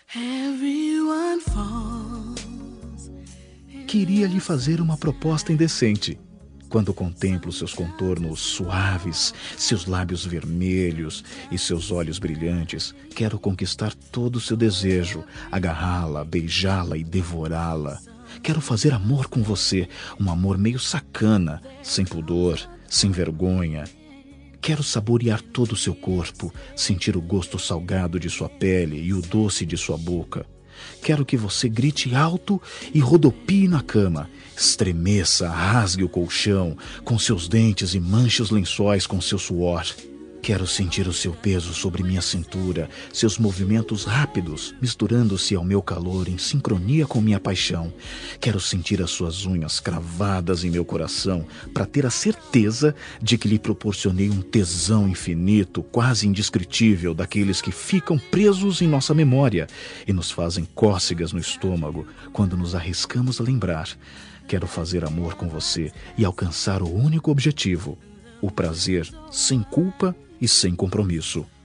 Everyone falls. Queria lhe fazer uma proposta indecente. Quando contemplo seus contornos suaves, seus lábios vermelhos e seus olhos brilhantes, quero conquistar todo o seu desejo, agarrá-la, beijá-la e devorá-la. Quero fazer amor com você, um amor meio sacana, sem pudor, sem vergonha. Quero saborear todo o seu corpo, sentir o gosto salgado de sua pele e o doce de sua boca. Quero que você grite alto e rodopie na cama, estremeça, rasgue o colchão com seus dentes e manche os lençóis com seu suor. Quero sentir o seu peso sobre minha cintura, seus movimentos rápidos, misturando-se ao meu calor em sincronia com minha paixão. Quero sentir as suas unhas cravadas em meu coração, para ter a certeza de que lhe proporcionei um tesão infinito, quase indescritível, daqueles que ficam presos em nossa memória e nos fazem cócegas no estômago quando nos arriscamos a lembrar. Quero fazer amor com você e alcançar o único objetivo: o prazer sem culpa e sem compromisso.